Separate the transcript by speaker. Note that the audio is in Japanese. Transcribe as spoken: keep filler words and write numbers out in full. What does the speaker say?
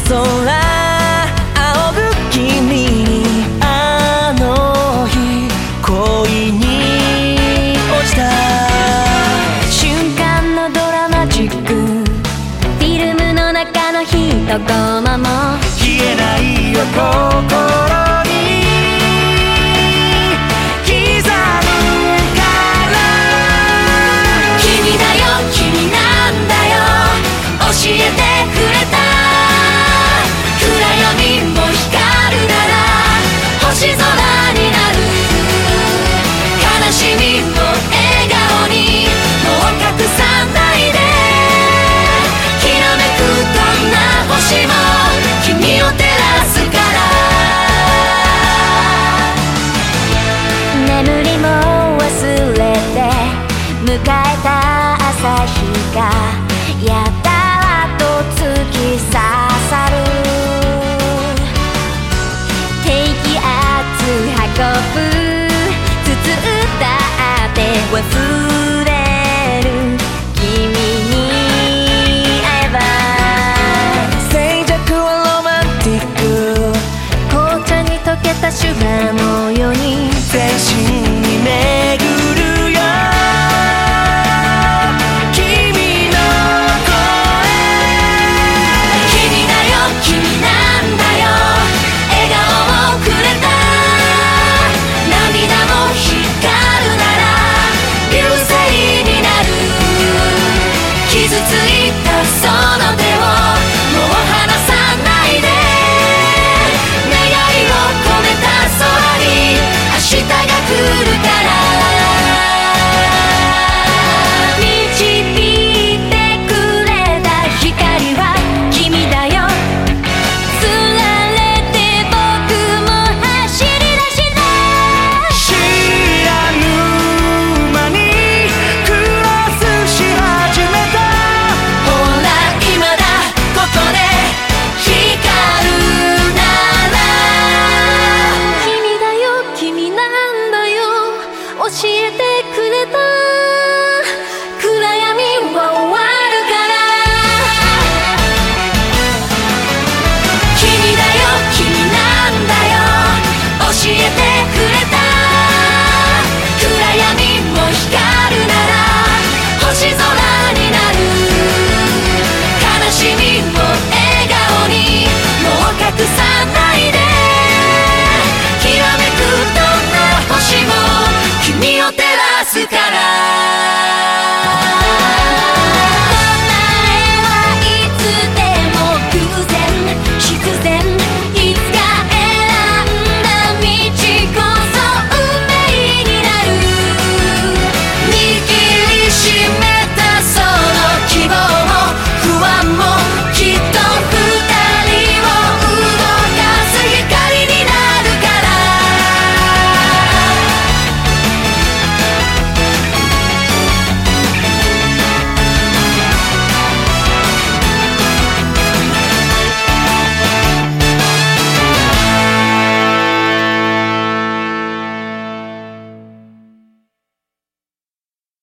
Speaker 1: 空仰ぐ君、あの日恋に落ちた
Speaker 2: 瞬間のドラマチック、フィルムの中の一コマも
Speaker 1: 消えないよ心に刻むから
Speaker 2: 君だよ君なんだよ教えてくれた、暗闇も光るなら星空になる、悲しみも笑顔にもう隠さないで、きらめくどんな星も君を照らすから、眠りも忘れて迎えた朝日がやったらと突き刺さる、低気圧運ぶ包んだって忘れる、君に会えば
Speaker 1: 静寂はロマンティック、
Speaker 2: 紅茶に溶けたシュガーのように
Speaker 1: 全身に巡るよ君の声、
Speaker 2: 君だよ君なんだよ笑顔をくれた、涙も光るなら流星になる、傷ついたその手をもう離さないで、願いを込めた空に明日が来るから導いてくれた光は君だよ、つられて僕も走り出した、
Speaker 1: 知らぬ間にクロスし始めた、
Speaker 2: ほら今だここで光るなら、君だよ君なんだよ教えてくれた、暗闇は終わるから、君だよ君なんだよ教えて